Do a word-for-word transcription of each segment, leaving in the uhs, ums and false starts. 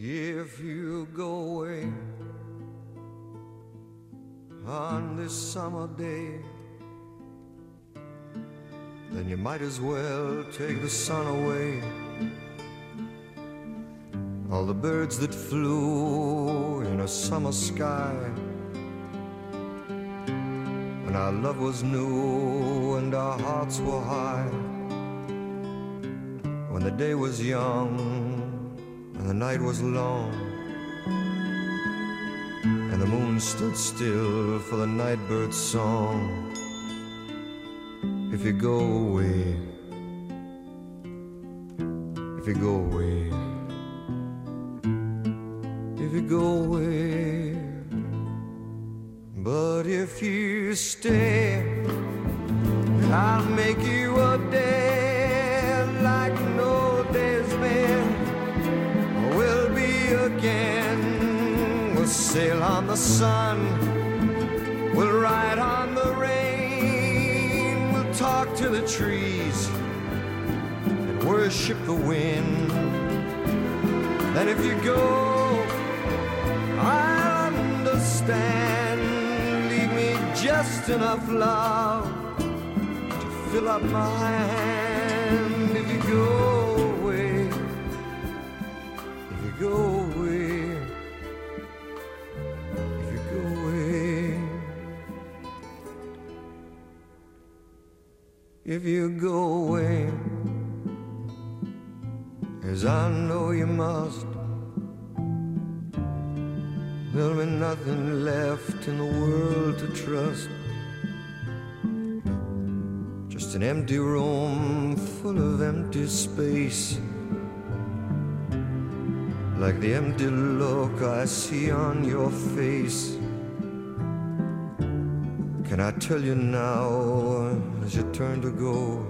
If you go away on this summer day, then you might as well take the sun away. All the birds that flew in a summer sky, when our love was new and our hearts were high, when the day was young and the night was long, and the moon stood still for the nightbird's song. If you go away, if you go away, if you go away, but if you stay, I'll make you a day like no day's been. We'll be again, we'll sail on the sun, we'll ride on the rain, we'll talk to the trees and worship the wind. Then if you go, I'll understand. Leave me just enough love to fill up my hand. If you go away, if you go away, if you go away, if you go away, as I know you must, there'll be nothing left in the world to trust. Just an empty room full of empty space, like the empty look I see on your face. Can I tell you now, as you turn to go,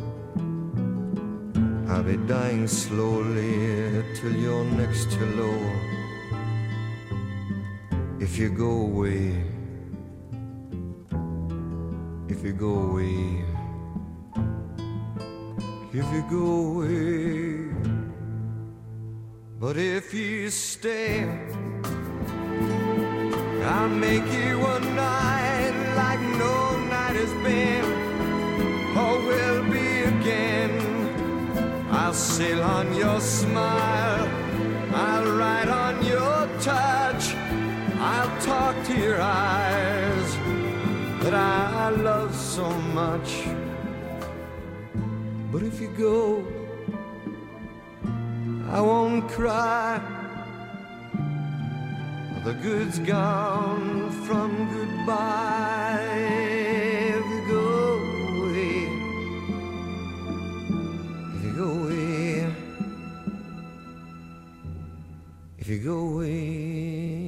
I'll be dying slowly till your next hello. If you go away, if you go away, if you go away, but if you stay, I'll make you a night like no night has been, or will be again. I'll sail on your smile, I'll ride on your touch, I'll talk to your eyes that I love so much. But if you go, I won't cry. The good's gone from goodbye. If you go away, if you go away, if you go away.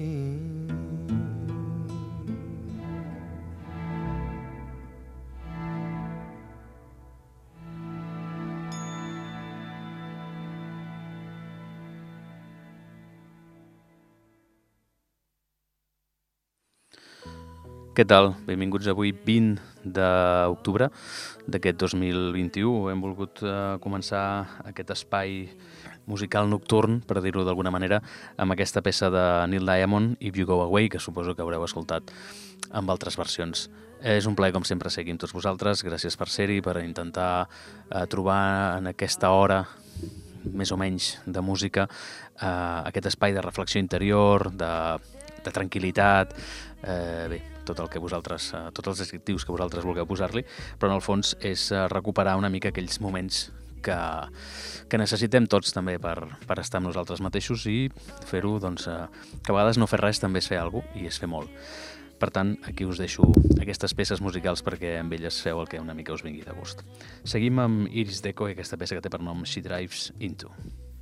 Què tal? Benvinguts avui vint d'octubre d'aquest dos mil vint-i-u. Hem volgut uh, començar aquest espai musical nocturn, per dir-ho d'alguna manera, amb aquesta peça de Neil Diamond, If You Go Away, que suposo que haureu escoltat amb altres versions. És un plaer, com sempre, seguir amb tots vosaltres. Gràcies per ser-hi, per intentar uh, trobar en aquesta hora més o menys de música uh, aquest espai de reflexió interior, de, de tranquil·litat, eh, bé, tot el que vosaltres, uh, tots els adjectius que vosaltres vulgueu posar-li, però en el fons és uh, recuperar una mica aquells moments que, que necessitem tots també per, per estar amb nosaltres mateixos i fer-ho, doncs, uh, que a vegades no fer res també és fer alguna cosa i és fer molt. Per tant, aquí us deixo aquestes peces musicals perquè amb elles feu el que una mica us vingui de gust. Seguim amb Iris Deco i aquesta peça que té per nom She Drives Into.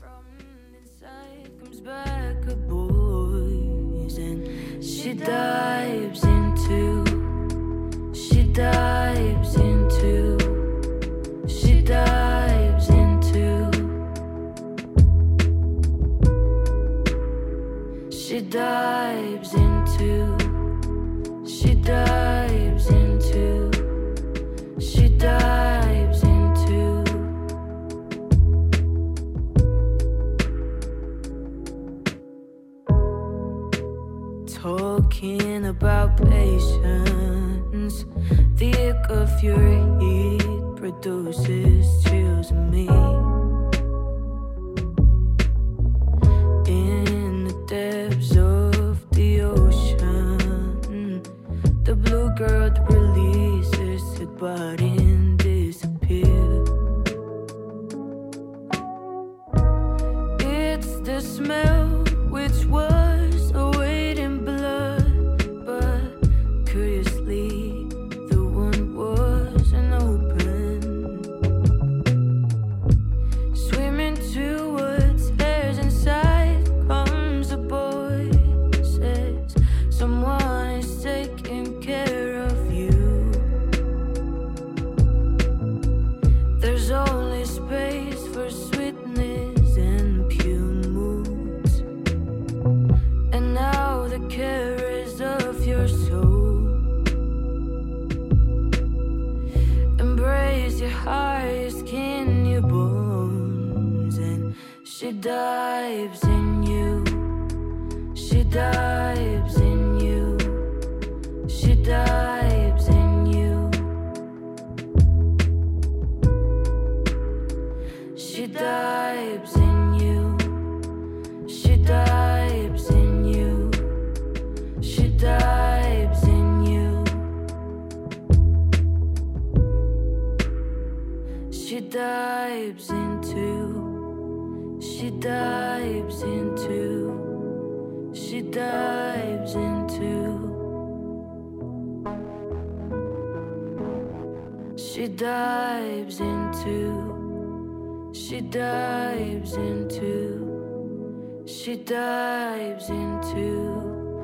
She dives into, she dives into, she dives into, she dives into, she dives into, she dives into. talking about patience. The ick of your heat produces chills in me. In the depths of the ocean, the blue girl releases her body and disappears. It's the smell which was awaiting blood, but curiously the wound wasn't open. Swimming towards hairs inside comes a boy, says someone is taking care of you. There's only space for sweetness and pure moods, and now the carers of your soul embrace your heart, your skin, your bones, and she dives in you, she dives in you, she dives in you, she dives in you, she dives in you, she dives in you, she dives into, she dives into, she dives into, she dives into, she dives into, she dives into.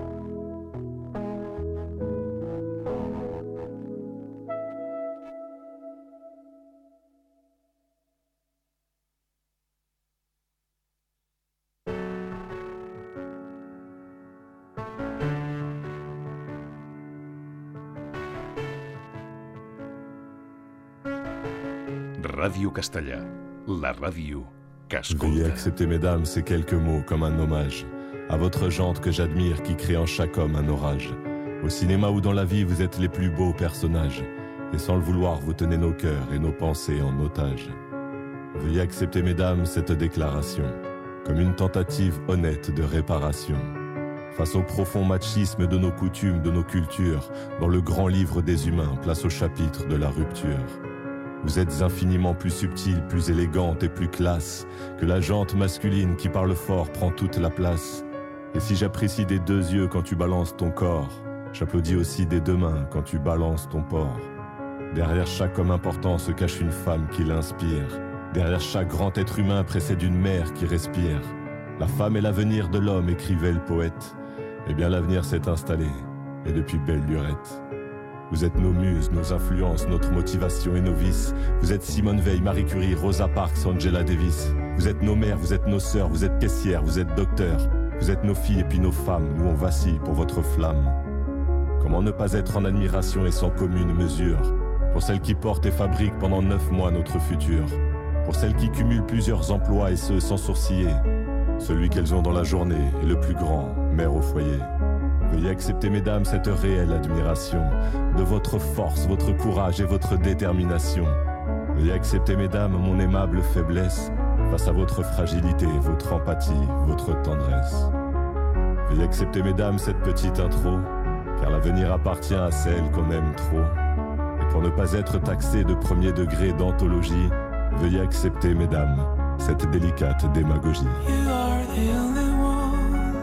Ràdio Castellà, la ràdio que escolta. Veuillez accepter, mesdames, ces quelques mots comme un hommage à votre jante que j'admire, qui crée en chaque homme un orage. Au cinéma ou dans la vie, vous êtes les plus beaux personnages, et sans le vouloir, vous tenez nos cœurs et nos pensées en otage. Veuillez accepter, mesdames, cette déclaration comme une tentative honnête de réparation face au profond machisme de nos coutumes, de nos cultures. Dans le grand livre des humains, place au chapitre de la rupture. Vous êtes infiniment plus subtile, plus élégante et plus classe que la jante masculine qui parle fort prend toute la place. Et si j'apprécie des deux yeux quand tu balances ton corps, j'applaudis aussi des deux mains quand tu balances ton porc. Derrière chaque homme important se cache une femme qui l'inspire. Derrière chaque grand être humain précède une mère qui respire. La femme est l'avenir de l'homme, écrivait le poète. Eh bien l'avenir s'est installé, et depuis belle lurette. Vous êtes nos muses, nos influences, notre motivation et nos vices. Vous êtes Simone Veil, Marie Curie, Rosa Parks, Angela Davis. Vous êtes nos mères, vous êtes nos sœurs, vous êtes caissières, vous êtes docteurs. Vous êtes nos filles et puis nos femmes, nous on vacille pour votre flamme. Comment ne pas être en admiration et sans commune mesure pour celles qui portent et fabriquent pendant neuf mois notre futur, pour celles qui cumulent plusieurs emplois et ce sans sourciller. Celui qu'elles ont dans la journée est le plus grand, mère au foyer. Veuillez accepter, mesdames, cette réelle admiration de votre force, votre courage et votre détermination. Veuillez accepter, mesdames, mon aimable faiblesse face à votre fragilité, votre empathie, votre tendresse. Veuillez accepter, mesdames, cette petite intro, car l'avenir appartient à celle qu'on aime trop. Et pour ne pas être taxé de premier degré d'anthologie, veuillez accepter, mesdames, cette délicate démagogie. You are the only one.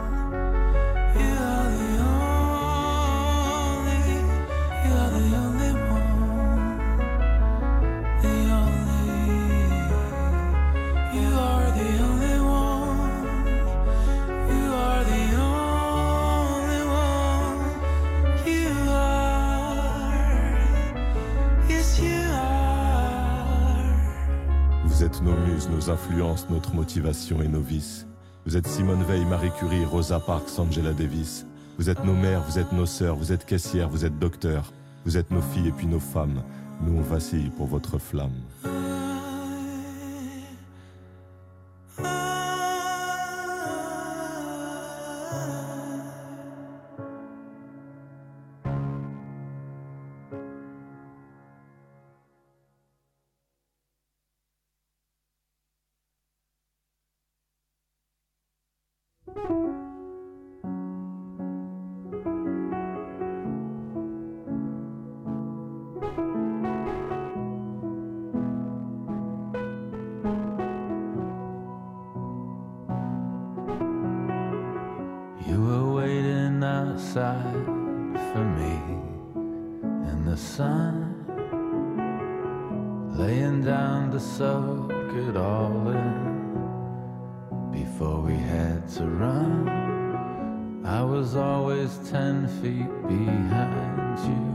You are the only. You are the only one. The only. You are the only one. You are the only one. You are. Yes, you are. Vous êtes nos muses, nos influences, notre motivation et nos vices. Vous êtes Simone Veil, Marie Curie, Rosa Parks, Angela Davis. Vous êtes nos mères, vous êtes nos sœurs, vous êtes caissières, vous êtes docteurs. Vous êtes nos filles et puis nos femmes. Nous on vacille pour votre flamme. outside for me in the sun, laying down to soak it all in before we had to run. I was always ten feet behind you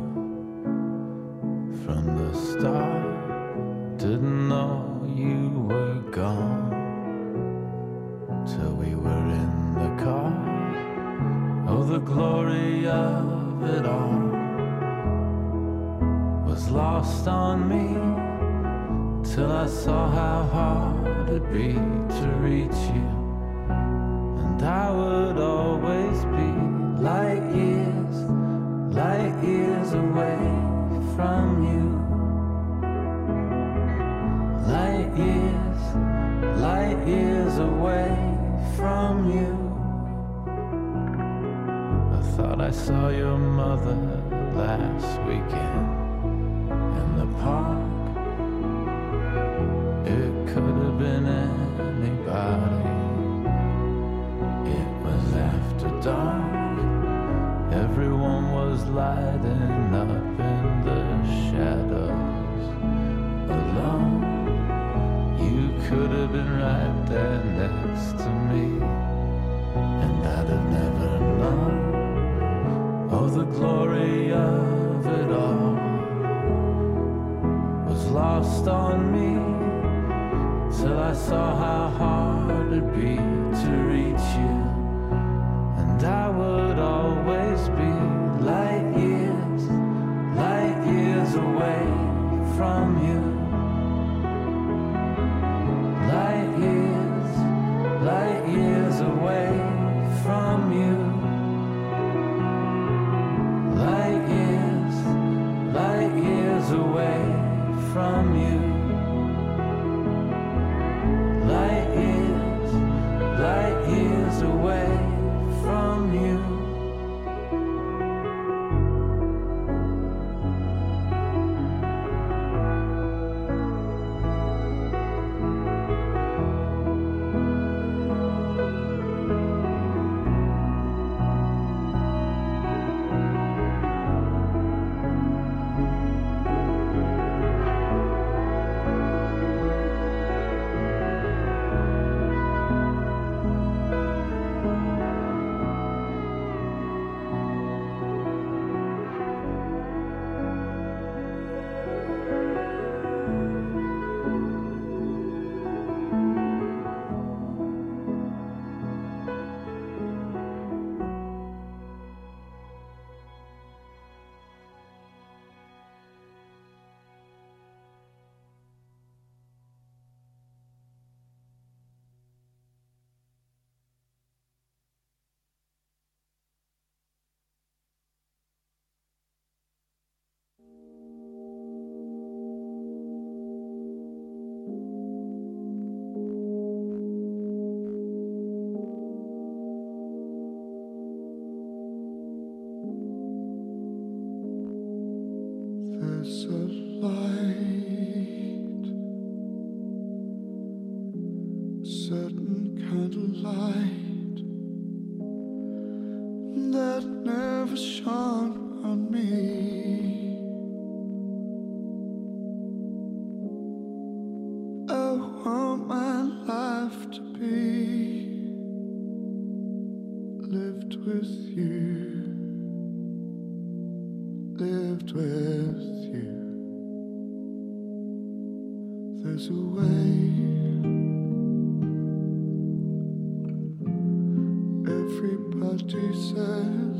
from the start. Didn't know you were gone till we were in the car. Oh, the glory of it all was lost on me till I saw how hard it'd be to reach you. And I would always be light years, light years away from you. Light years, light years away from you. I thought I saw your mother last weekend in the park. It could have been anybody. It was after dark. Everyone was lighting up in the shadows alone. You could have been right there next to me, and I'd have never known. Oh, the glory of it all was lost on me till I saw how hard it'd be to reach you. And I would always be light years, light years away from you. Light years, light years away from you. Light years, light years away from you. Light years, light years away from you. There's a light, certain kind of light that never shone on me. I want my life to be lived with you, lived with you. There's a way. Everybody says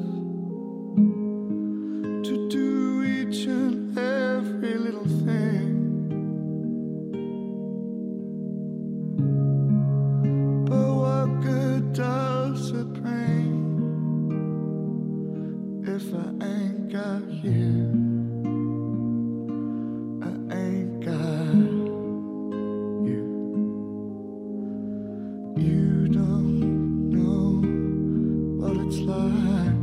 to do each and every little thing, but what good does it bring if I ain't got you? I ain't got you. You don't know what it's like,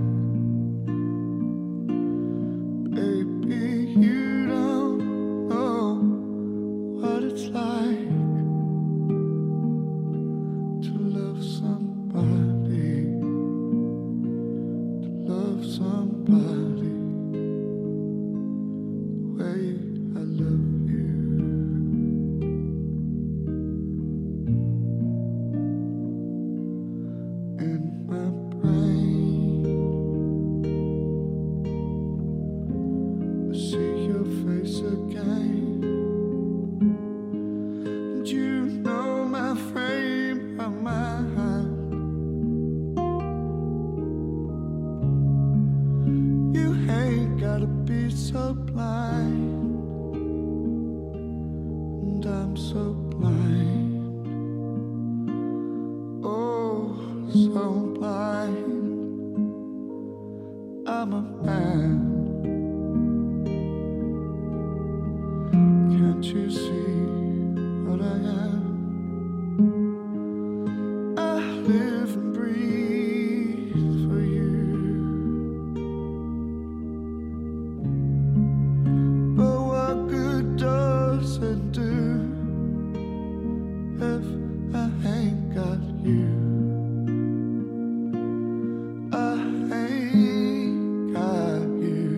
baby. You don't know what it's like to love somebody, to love so blind, and I'm so blind, oh, so blind. I'm a man. Can't you see what I am? I live and breathe for you. But what good does it do if I ain't got you? I ain't got you.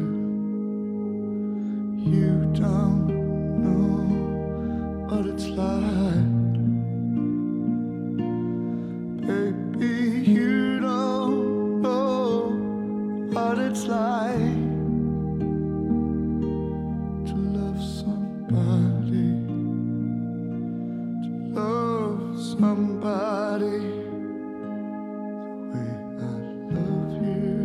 You don't know what it's like. Baby, you don't know what it's like to love somebody, to love somebody the way I love you.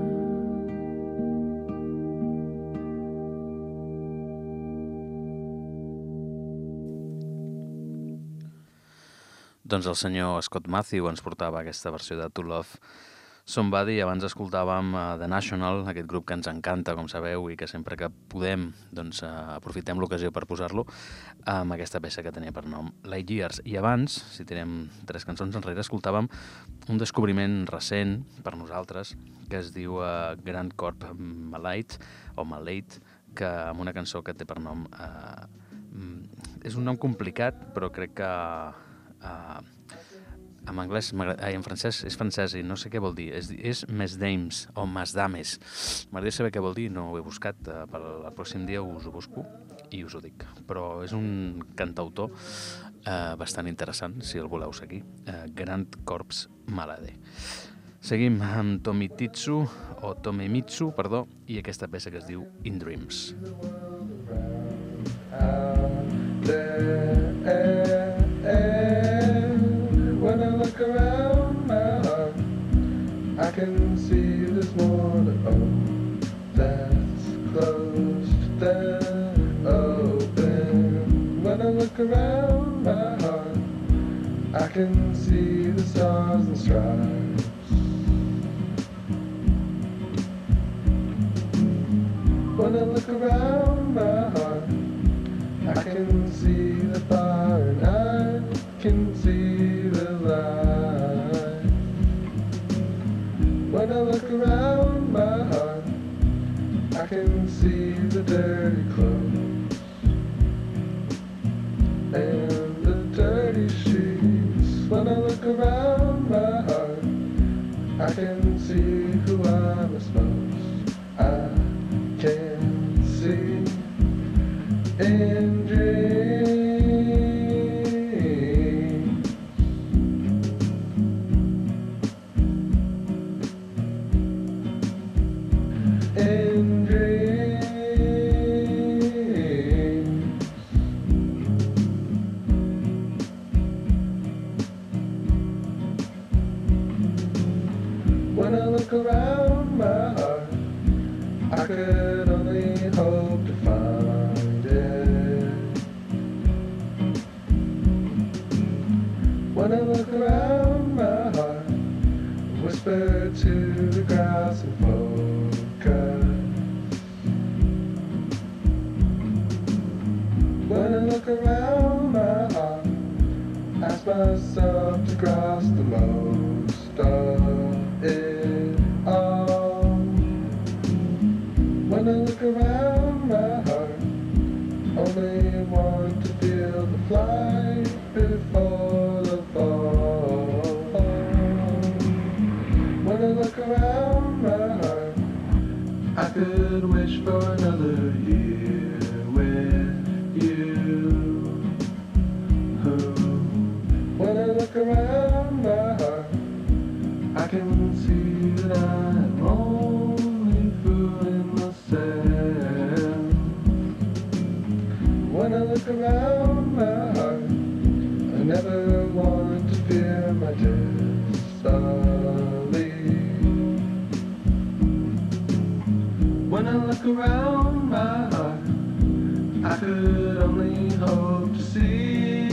Doncs el senyor Scott Matthew ens portava aquesta versió de To Love Somebody. Abans escoltàvem uh, The National, aquest grup que ens encanta, com sabeu, i que sempre que podem doncs, uh, aprofitem l'ocasió per posar-lo, amb aquesta peça que tenia per nom Light Years. I abans, si tenim tres cançons enrere, escoltàvem un descobriment recent per nosaltres, que es diu uh, Grand Corp Malite, o Malate, que amb una cançó que té per nom... Uh, és un nom complicat, però crec que... Uh, en anglès, ai, en francès és francès i no sé què vol dir, és, és Mes Dames o Mes Dames. M'agradaria saber què vol dir, no ho he buscat, uh, per el pròxim dia us ho busco i us ho dic, però és un cantautor uh, bastant interessant si el voleu seguir, uh, Grand Corps Malade. Seguim amb Tomititsu o Tomemitsu, perdó, i aquesta peça que es diu In Dreams. When I look around my heart, I can see there's more to own that's closed, then open. When I look around my heart, I can see the stars and stripes. When I look around my heart, I can see the fire and I can see the light. When I look around my heart, I can see the dirty clothes and the dirty sheets. When I look around my heart, I can see who I'm supposed. I can see in dreams. In dreams. When I look around my heart, I could only hope to find it. When I look around my heart, whisper to the grass and focus. When I look around my heart, ask myself to grasp the most of it all. When I look around my heart, only want to feel the flight before the fall. When I look around my heart, I could wish for another year with you. When I look around my heart, I can see that I'm only fooling myself. When I look around my heart, I never want to fear my destiny. When I look around my heart, I could only hope to see.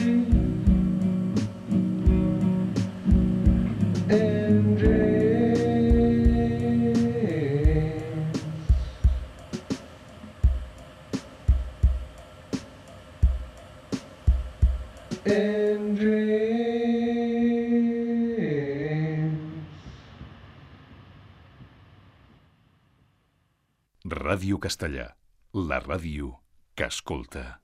In dreams, in dreams. Ràdio Castellà, la ràdio que escolta.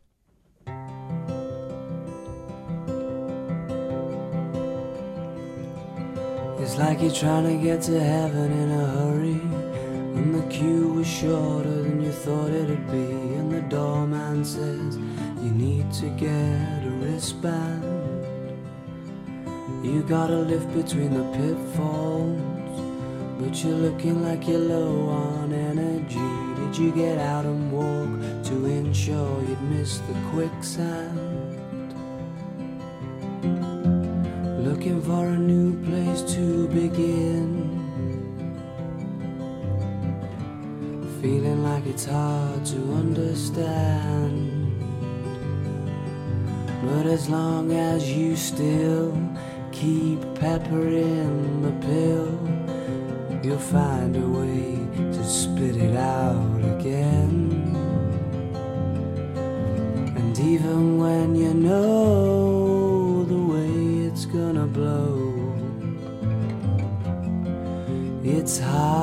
It's like you're trying to get to heaven in a hurry, and the queue was shorter than you thought it'd be, and the doorman says you need to get a wristband. You gotta live between the pitfalls, but you're looking like you're low on energy. Did you get out and walk to ensure you'd miss the quicksand? Looking for a new place to begin, feeling like it's hard to understand. But as long as you still keep peppering the pill, you'll find a way to spit it out again. And even when you know the way it's gonna blow, it's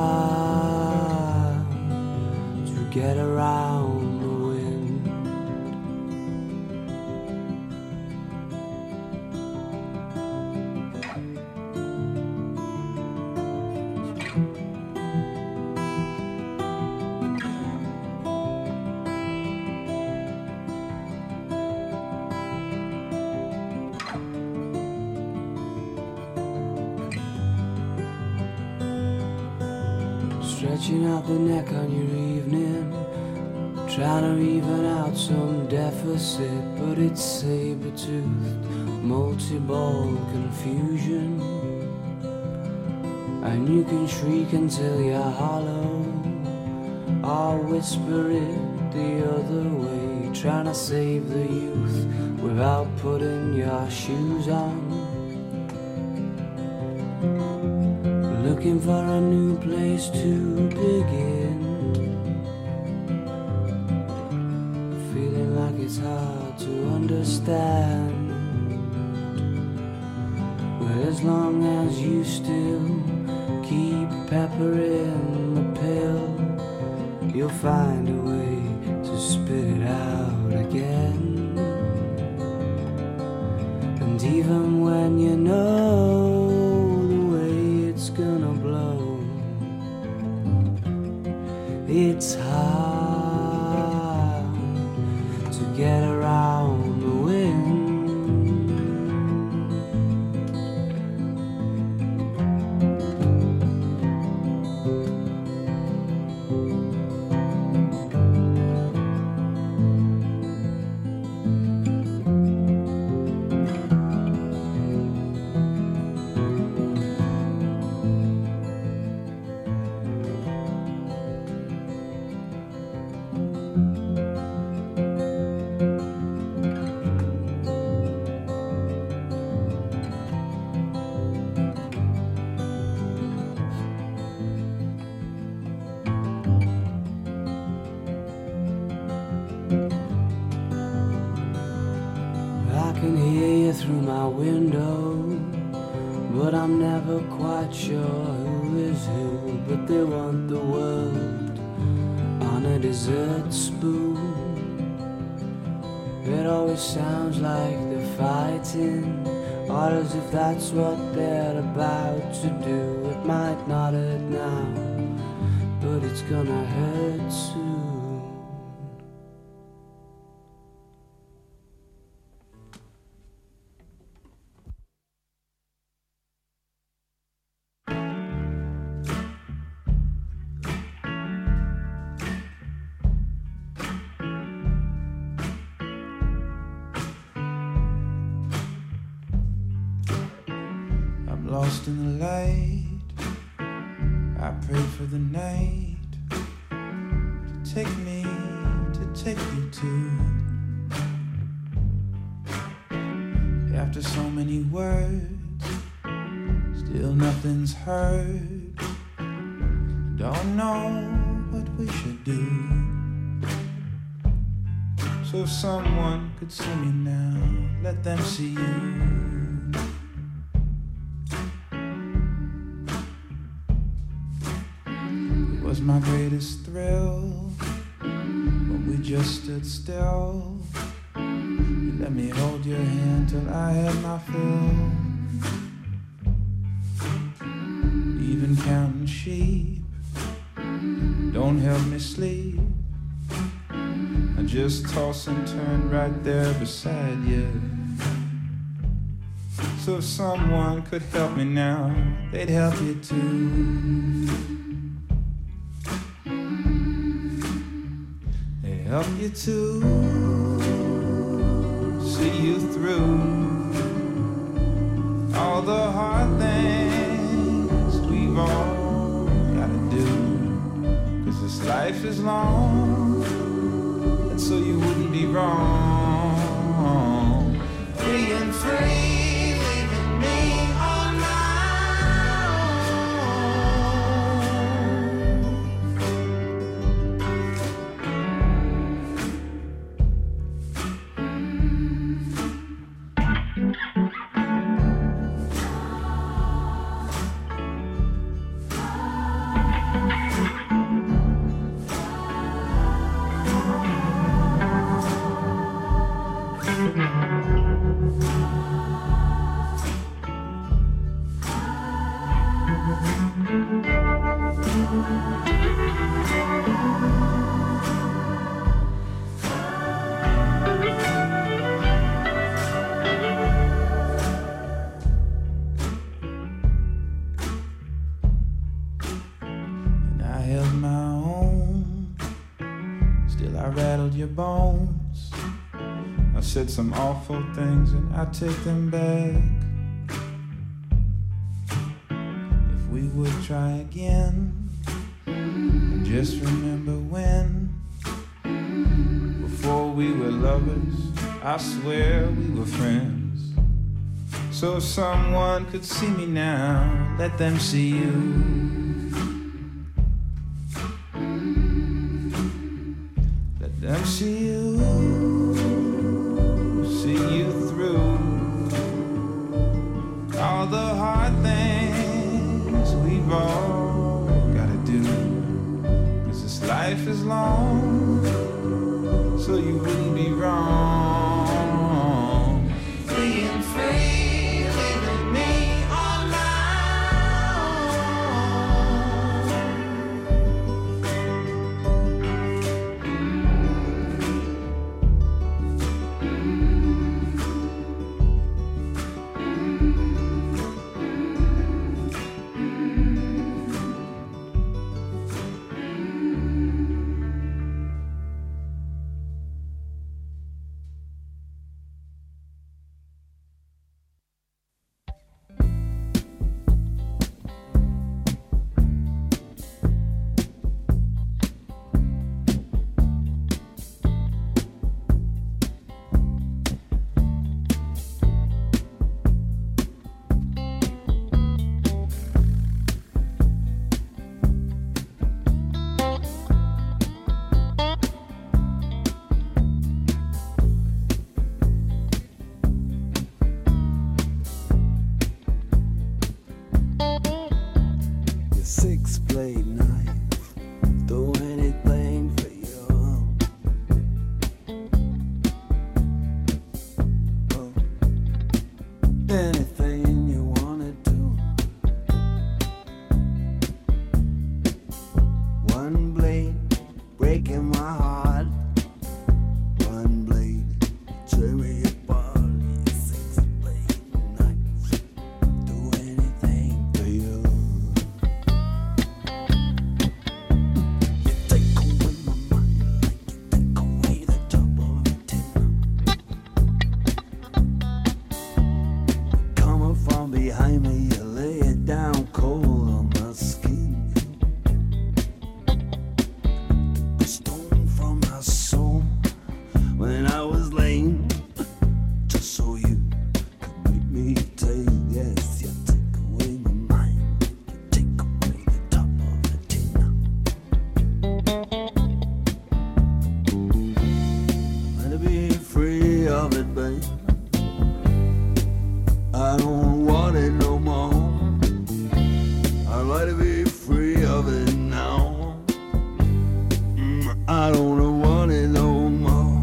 hard to get around the wind. Stretching out the neck on your evening, trying to even out some deficit, but it's saber-toothed, multi-ball confusion. And you can shriek until you're hollow, or whisper it the other way, trying to save the youth without putting your shoes on. Looking for a new place to begin, feeling like it's hard to understand. But as long as you still keep peppering the pill, you'll find a way to spit it out again. And even when you know it's gonna blow, it's hard to get around the wind. Through my window, but I'm never quite sure who is who. But they want the world on a dessert spoon. It always sounds like they're fighting, or as if that's what they're about to do. It might not hurt now, but it's gonna hurt soon. Lost in the light, I pray for the night to take me take you to. After so many words, still nothing's heard. Don't know what we should do. So if someone could see me now, let them see you. It was my greatest thrill when we just stood still. You let me hold your hand till I had my fill. Even counting sheep don't help me sleep. I just toss and turn right there beside you. So if someone could help me now, they'd help you too. They help you too. See you through all the hard things we've all gotta do. 'Cause this life is long, and so you wouldn't be wrong. Being free, leaving me on my said some awful things and I take them back. If we would try again and just remember when, before we were lovers, I swear we were friends. So if someone could see me now, let them see you. Let them see you. See you through all the hard things we've all gotta do. 'Cause this life is long, so you wouldn't be wrong. Being free, leaving me on my of it, babe. I don't want it no more. I'd like to be free of it now. Mm, I don't want it no more.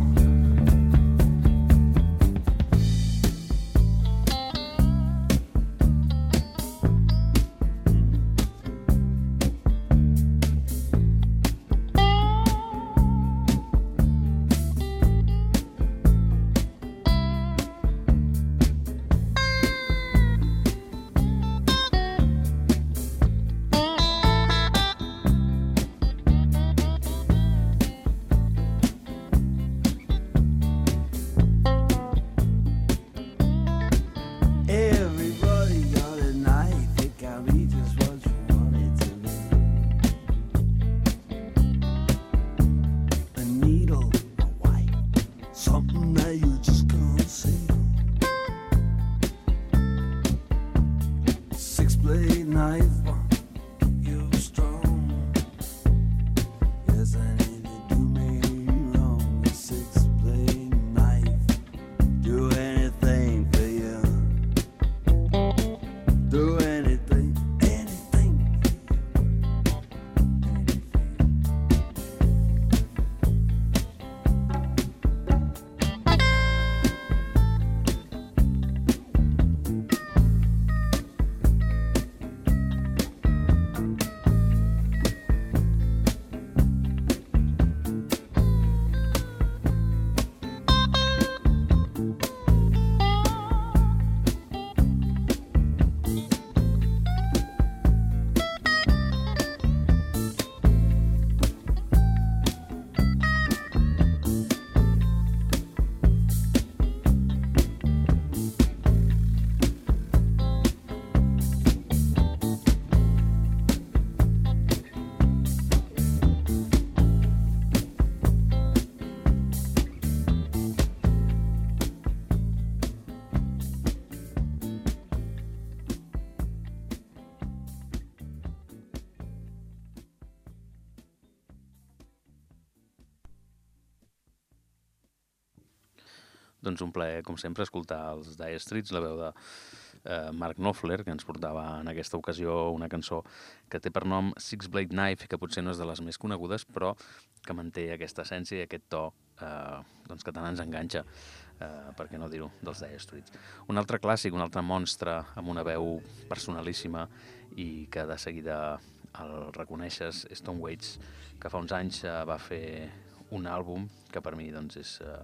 Doncs un plaer, com sempre, escoltar els Dire Straits, la veu de eh, Mark Knopfler, que ens portava en aquesta ocasió una cançó que té per nom Six Blade Knife, que potser no és de les més conegudes, però que manté aquesta essència i aquest to eh, doncs que tant ens enganxa, eh, per què no dir-ho, dels Dire Straits. Un altre clàssic, un altre monstre amb una veu personalíssima i que de seguida el reconeixes, és Tom Waits, que fa uns anys eh, va fer un àlbum que per mi doncs és... Eh,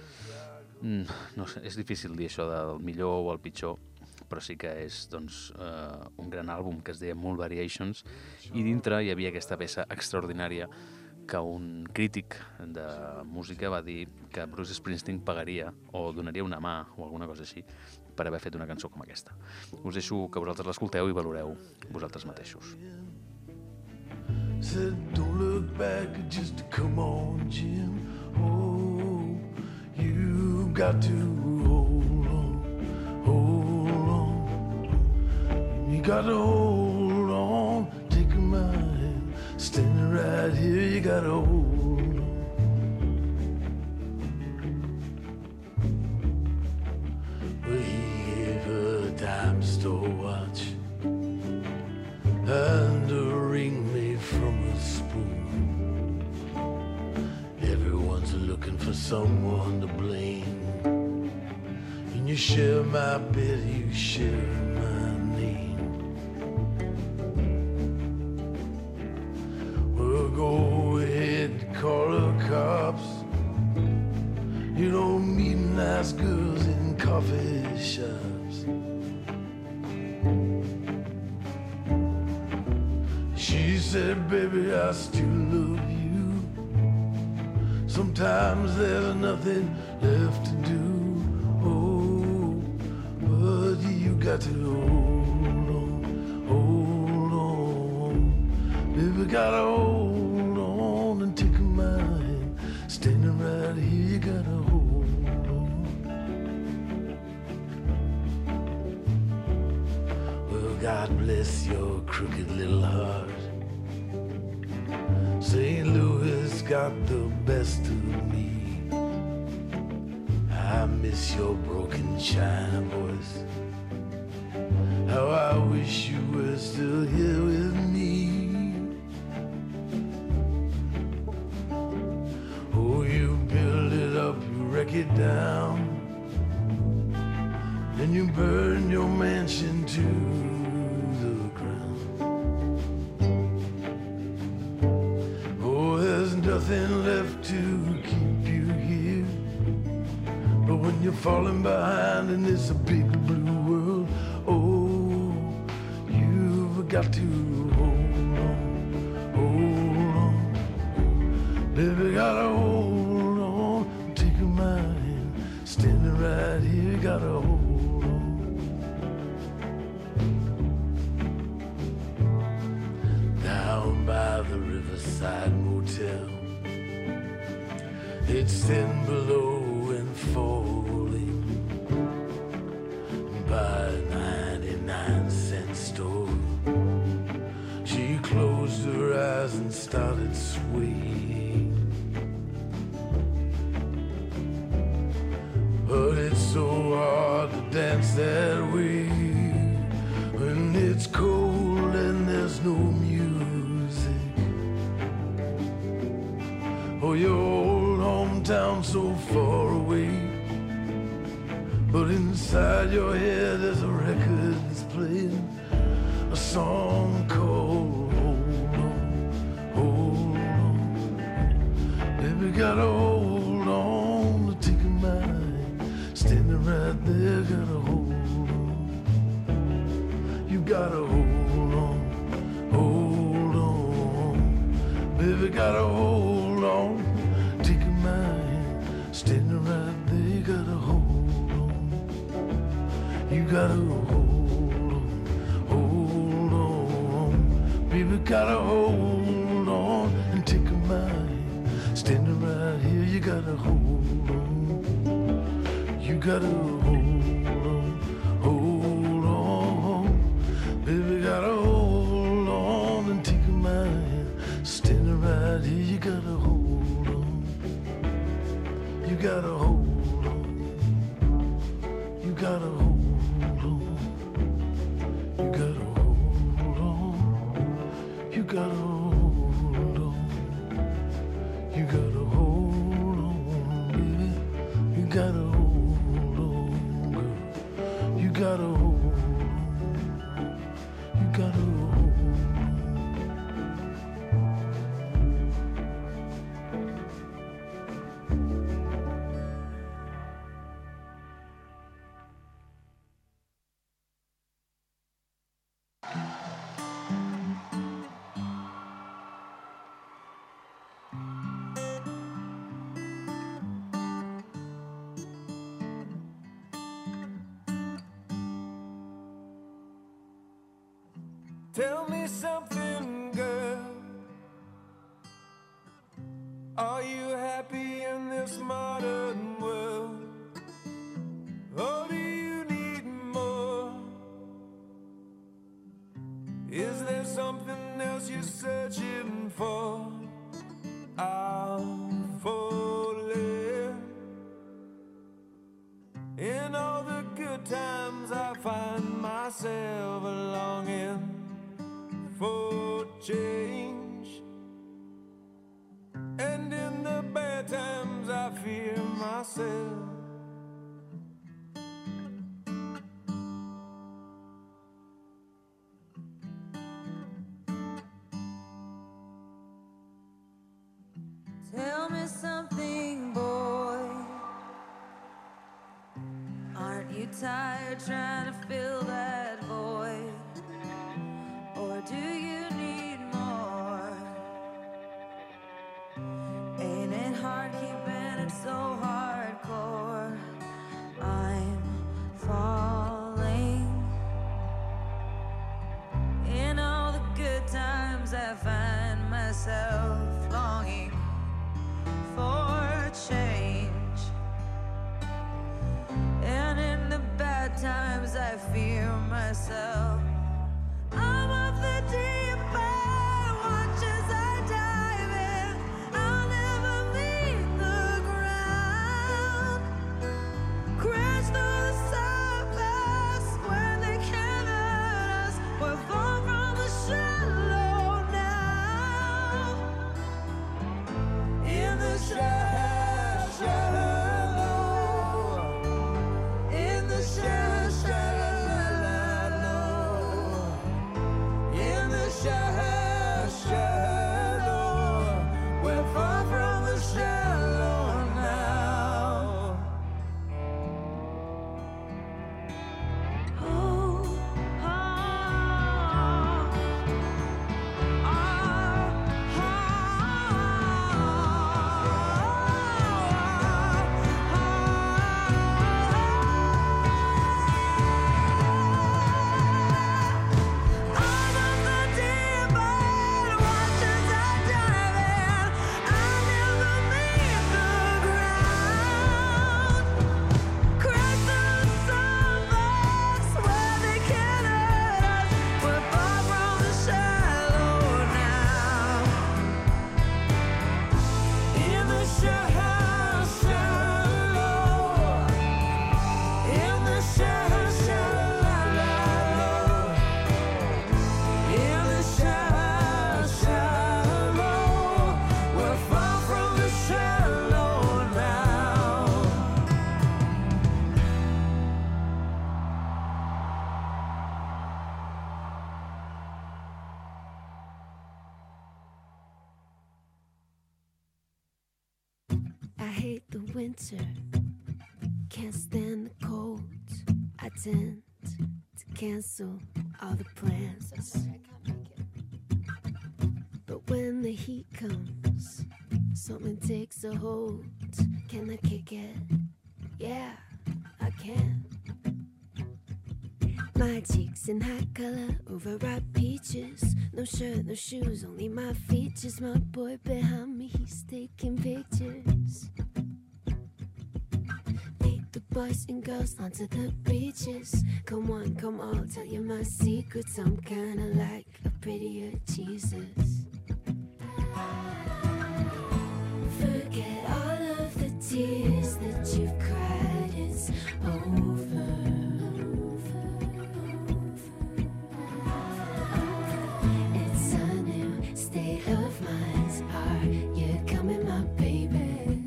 no sé, és difícil dir això del millor o el pitjor, però sí que és doncs, eh, un gran àlbum que es deia Moon Variations, i dintre hi havia aquesta peça extraordinària que un crític de música va dir que Bruce Springsteen pagaria o donaria una mà o alguna cosa així per haver fet una cançó com aquesta. Us deixo que vosaltres l'escolteu i valoreu vosaltres mateixos. Said, don't look back, just come on, Jim. Oh, you got to hold on, hold on. You got to hold on, take my hand, standing right here, you got to hold on. Well, he gave her a dime store watch and a ring made from a spoon. Everyone's looking for someone to blame. And you share my bed, you share my name. Well, go ahead, call the cops. You don't meet nice girls in coffee shops. She said, baby, I still love you. Sometimes there's nothing left to do. Oh, but you got to hold on, hold on. Baby, gotta hold on and take my hand. Standing right here, you gotta hold on. Well, God bless your crooked little heart. Saint Louis got the best of me. I I miss your broken china voice. How I wish you were still here with me. Oh, you build it up, you wreck it down, then you burn your mansion to the ground. Oh, there's nothing left to keep you here, but when you're falling behind and it's a big blue world, oh, you've got to hold on, hold on. Baby, gotta hold on, take my hand, standing right here, gotta hold on. Down by the Riverside Motel, it's ten below and falling by a ninety-nine cent store. She closed her eyes and started swaying, but it's so hard to dance that way when it's cold and there's no music. Oh, your old hometown so far away, but inside your head there's a record that's playing a song called Hold On, Hold On. Baby, gotta hold on to take a mind, standing right there, gotta hold on. You gotta hold on, hold on. Baby, gotta hold on, take a mind, standing right there, you gotta hold on. You gotta hold on, hold on. Baby, gotta hold on and take a mind, standing right here, you gotta hold on. You gotta hold on, hold on. Baby, gotta hold on and take a mind, standing right here, you gotta hold on. You gotta hold on. You gotta hold on. You gotta hold on. You gotta hold on. You gotta hold on, baby. You gotta hold on, girl. You gotta hold on. You gotta hold on. Tell me something, girl. Are you happy in this modern world? Or do you need more? Is there something else you're searching for? I'm falling. In all the good times I find myself longing for change, and in the bad times I fear myself. Tell me something, boy. Aren't you tired trying to fill that void? Or do you need more? Ain't it hard keeping it so hardcore? I'm falling. In all the good times I find myself longing for change, and in the bad times I fear myself. I'm of the deep end, watch as I dive in. I'll never leave the ground. hate the winter, can't stand the cold. I tend to cancel all the plans. So sorry, I can't make it. But when the heat comes, something takes a hold. Can I kick it? Yeah, I can. My cheeks in hot color, overripe peaches. No shirt, no shoes, only my features. My boy behind me, he's taking pictures. Lead the boys and girls onto the beaches. Come on, come on, tell you my secrets. I'm kinda like a prettier Jesus. Forget all of the tears that you've cried, it's over. It's a new state of mind. Are you coming, my baby?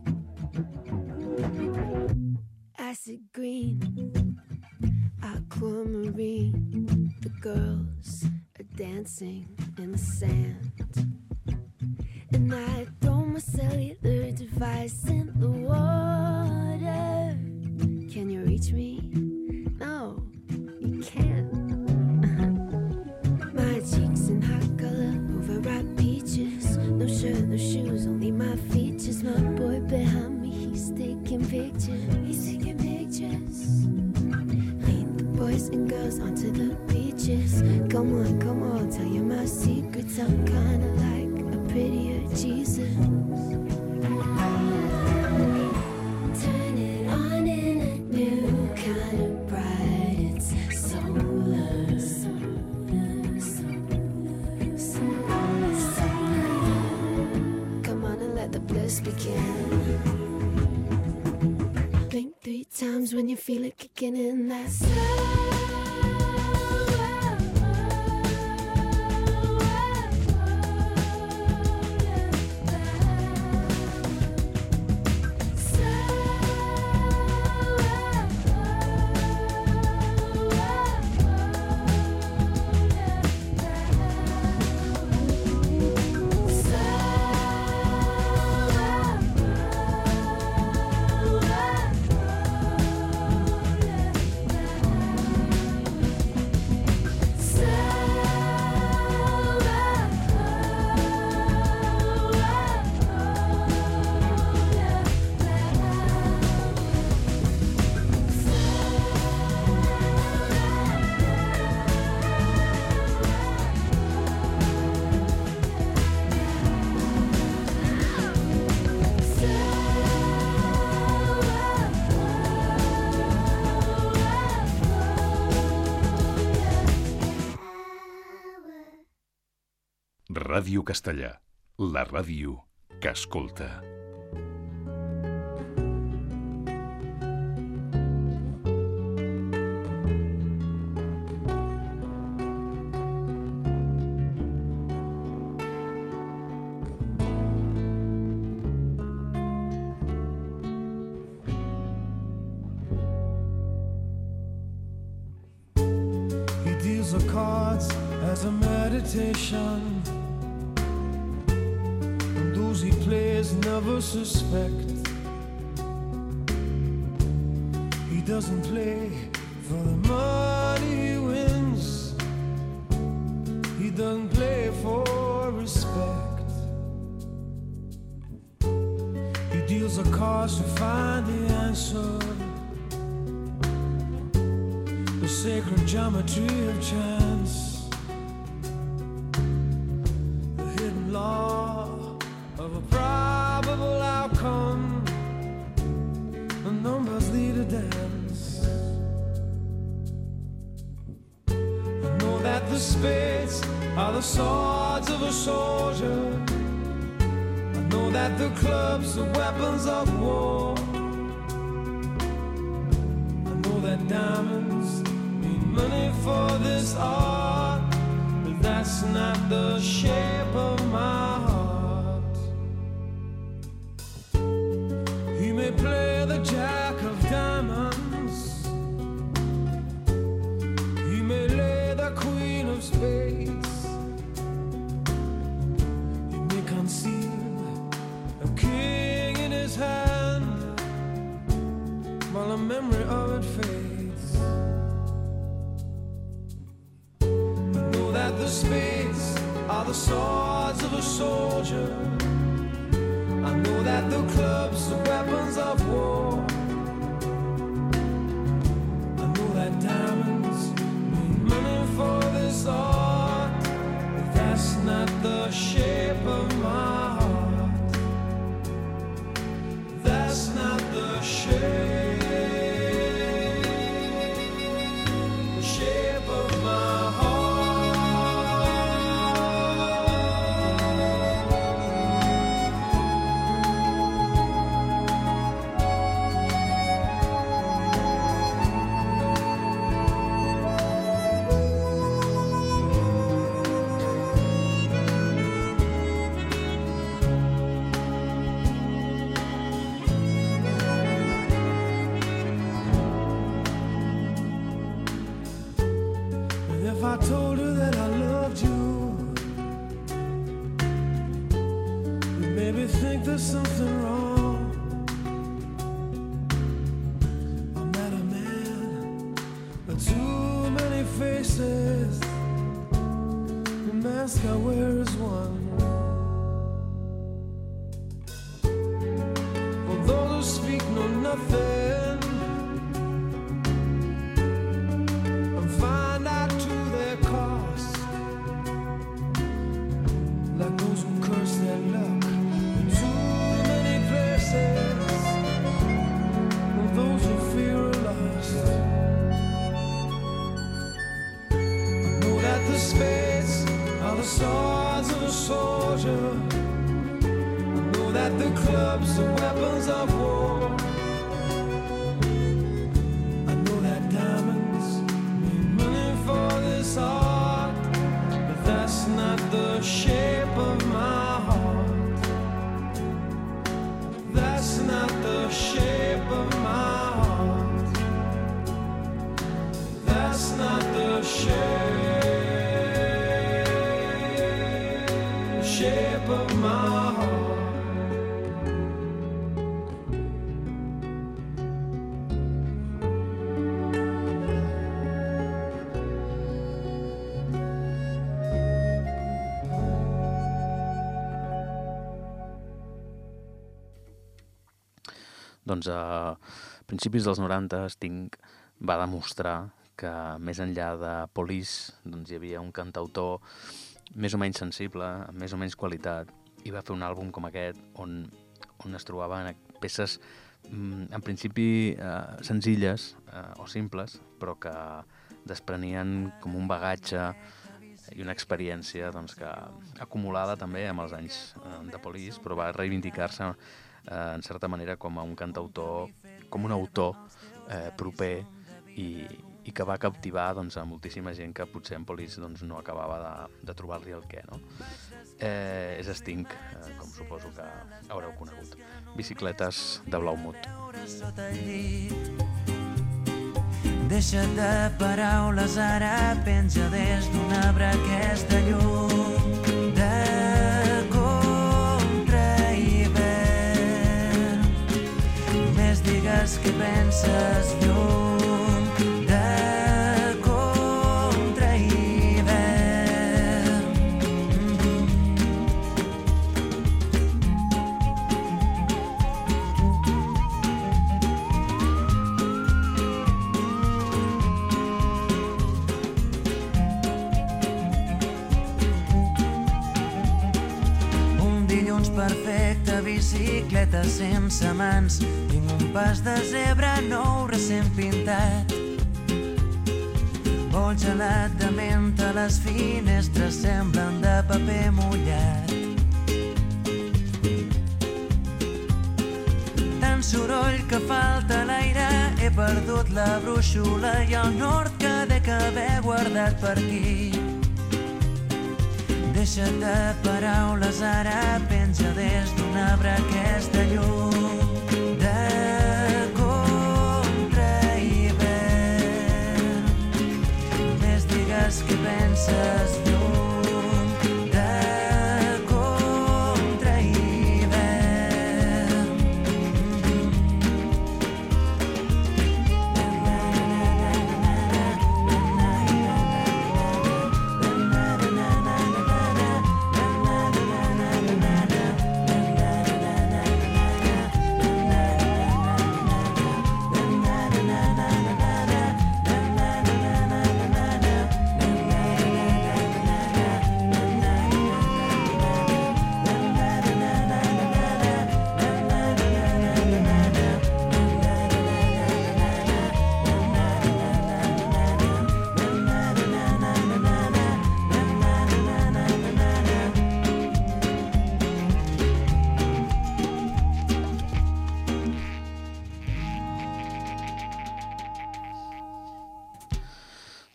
Acid green, aquamarine. The girls are dancing in the sand. And I throw my cellular device in the water. Can you reach me? No, you can't. My cheeks in hot color, overripe peaches. No shirt, no shoes, only my features. My boy behind me, he's taking pictures. He's taking pictures. Lead the boys and girls onto the beaches. Come on, come on, tell you my secrets. I'm kinda like a prettier Jesus. Turn it on in a new kind of bright. It's solar. Solar, solar, solar, solar. Come on and let the bliss begin. Blink three times when you feel it kicking in. That soul. Ràdio Castellà, la ràdio que escolta. He deals the cards as a meditation. He plays never suspect. He doesn't play for the money he wins. He doesn't play for respect. He deals the cards to find the answer. The sacred geometry of chance. The hidden law of a probable outcome. The numbers lead a dance. I know that the spades are the swords of a soldier. I know that the clubs are weapons of war. I know that diamonds mean money for this art, but that's not the shape of my heart. Play the jack of diamonds. He may lay the queen of spades. He may conceal a king in his hand. memory of it fades. I know that the spades are the swords of a soldier. I know that the clubs are weapons of war. I know that diamonds mean money for this art, but that's not the shape of my heart. That's not the shape, the shape of my heart. If I told her that I loved you, you maybe think there's something wrong. I'm not a man with too many faces. The mask I wear is one. For those who speak know nothing and find out to their cost, like those who curse their luck in too many places, and those who fear are lost. I know that the spades are the swords of a soldier. I know that the clubs are weapons of war. I know that diamonds mean money for this art, but that's not the shape of my heart. That's not the shape of my heart. That's not the shape, shape of my heart. Doncs a principis dels noranta Sting va demostrar que més enllà de Police doncs hi havia un cantautor més o menys sensible, amb més o menys qualitat, i va fer un àlbum com aquest on, on es trobaven peces en principi eh, senzilles eh, o simples, però que desprenien com un bagatge i una experiència doncs, que acumulada també amb els anys eh, de Police, però va reivindicar-se eh, en certa manera com a un cantautor, com un autor eh, proper i, i que va captivar doncs, a moltíssima gent que potser en Police doncs, no acabava de, de trobar-li el què. No? Eh, és Sting, eh, com suposo que haureu conegut. Bicicletes de blau mut. Deixa't de paraules, ara penja des d'un arbre aquesta llum de contra hivern. Només digues què penses, llum de contra hivern. Perfecte, bicicleta sense mans. Tinc un pas de zebra nou recent pintat. Vol gelat de menta, les finestres semblen de paper mullat. Tant soroll que falta l'aire, he perdut la brúixola i el nord que dec haver guardat per aquí. Deixa't de paraules, ara penja des d'un arbre aquesta llum de contra hivern. Només digues què penses, llum de contra hivern.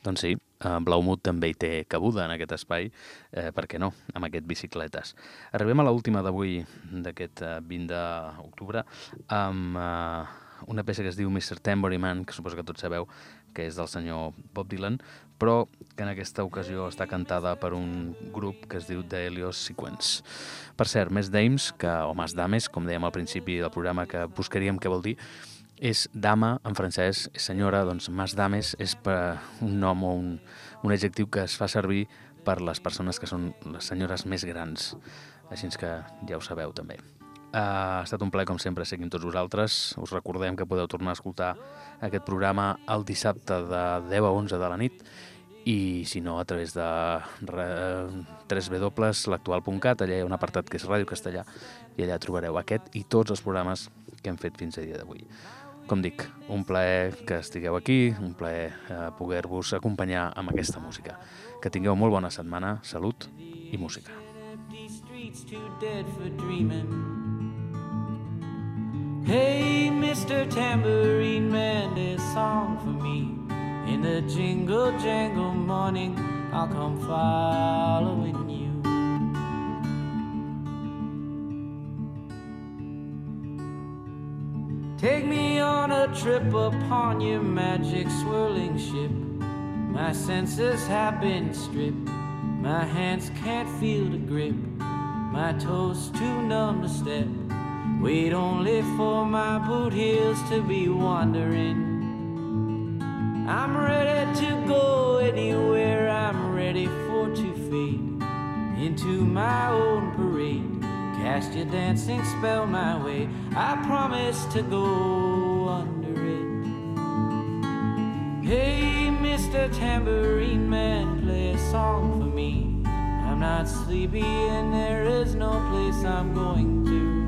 Doncs sí, Blaumut també hi té cabuda en aquest espai, eh, per què no, amb aquest Bicicletes. Arribem a l'última d'avui, d'aquest vint d'octubre, amb eh, una peça que es diu mister Tambourine Man, que suposo que tots sabeu que és del senyor Bob Dylan, però que en aquesta ocasió està cantada per un grup que es diu The Helios Sequence. Per cert, més dames, que, o més dames, com dèiem al principi del programa, que buscaríem què vol dir, és dama, en francès, és senyora, doncs més dames és per un nom o un, un adjectiu que es fa servir per les persones que són les senyores més grans. Així que ja ho sabeu també. Ha estat un plaer, com sempre, seguir amb tots vosaltres. Us recordem que podeu tornar a escoltar aquest programa el dissabte de deu a onze de la nit i, si no, a través de w w w punt l'actual punt cat. Allà hi ha un apartat que és Ràdio Castellà i allà trobareu aquest i tots els programes que hem fet fins a dia d'avui. Com dic, un plaer que estigueu aquí, un plaer eh, poder-vos acompanyar amb aquesta música. Que tingueu molt bona setmana, salut i música. Hey, mister Tambourine Man, there's a song for me. In the jingle jangle morning, I'll come following you. Take me on a trip upon your magic swirling ship. My senses have been stripped. My hands can't feel the grip. My toes too numb to step. Wait only for my boot heels to be wandering. I'm ready to go anywhere. I'm ready for to fade into my own parade. Cast your dancing spell my way. I promise to go under it. Hey, mister Tambourine Man, play a song for me. I'm not sleepy and there is no place I'm going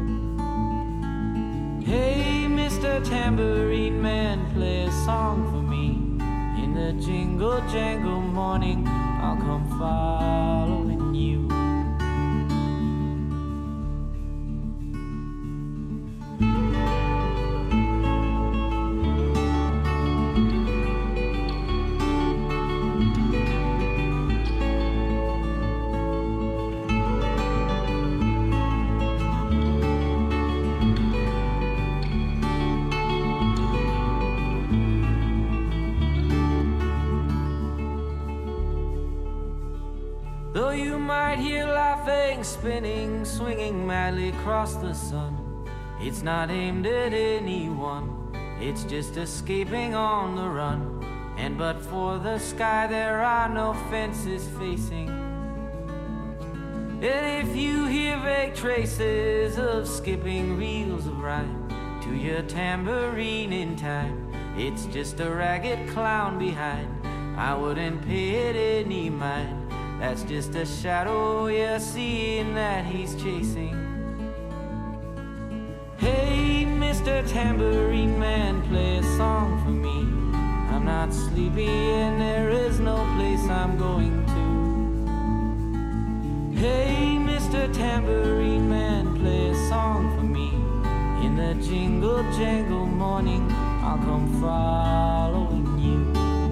to. Hey, mister Tambourine Man, play a song for me. In the jingle jangle morning, I'll come following you. Though you might hear laughing, spinning, swinging madly across the sun, it's not aimed at anyone, it's just escaping on the run. And but for the sky there are no fences facing. And if you hear vague traces of skipping reels of rhyme to your tambourine in time, it's just a ragged clown behind. I wouldn't pay it any mind. That's just a shadow you're seeing that he's chasing. Hey, mister Tambourine Man, play a song for me. I'm not sleepy and there is no place I'm going to. Hey, mister Tambourine Man, play a song for me. In the jingle jangle morning, I'll come following you.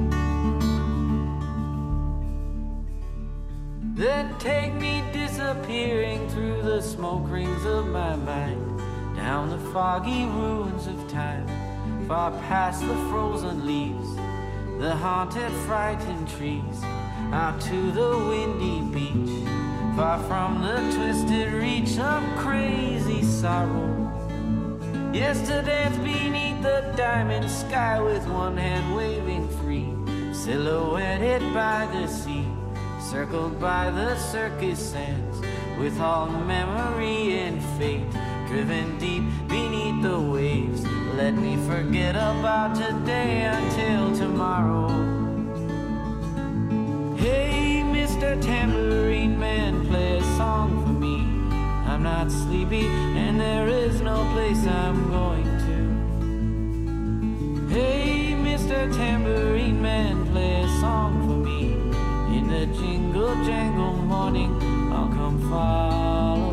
Then take me disappearing through the smoke rings of my mind, down the foggy ruins of time, far past the frozen leaves, the haunted, frightened trees, out to the windy beach, far from the twisted reach of crazy sorrow. Yes, to dance beneath the diamond sky with one hand waving free, silhouetted by the sea, circled by the circus sands, with all memory and fate driven deep beneath the waves. Let me forget about today until tomorrow. Hey, mister Tambourine Man, play a song for me. I'm not sleepy and there is no place I'm going to. Hey, mister Tambourine Man, play a song for me. In the jingle jangle morning, I'll come follow.